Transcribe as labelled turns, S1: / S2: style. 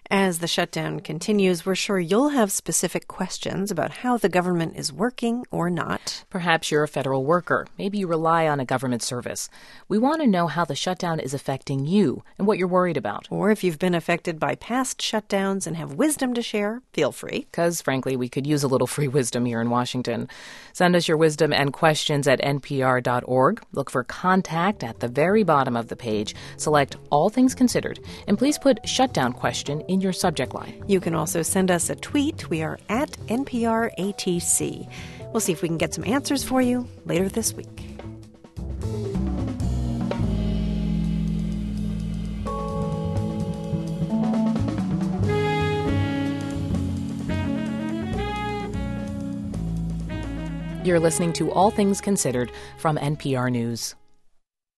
S1: As the shutdown continues, we're sure you'll have specific questions about how the government is working or not.
S2: Perhaps you're a federal worker. Maybe you rely on a government service. We want to know how the shutdown is affecting you and what you're worried about.
S1: Or if you've been affected by past shutdowns and have wisdom to share, feel free.
S2: Because, frankly, we could use a little free wisdom here in Washington. Send us your wisdom and questions at npr.org. Look for Contact at the very bottom of the page. Select All Things Considered. And please put shutdown question in your subject line.
S1: You can also send us a tweet. We are at NPRATC. We'll see if we can get some answers for you later this week.
S2: You're listening to All Things Considered from NPR News.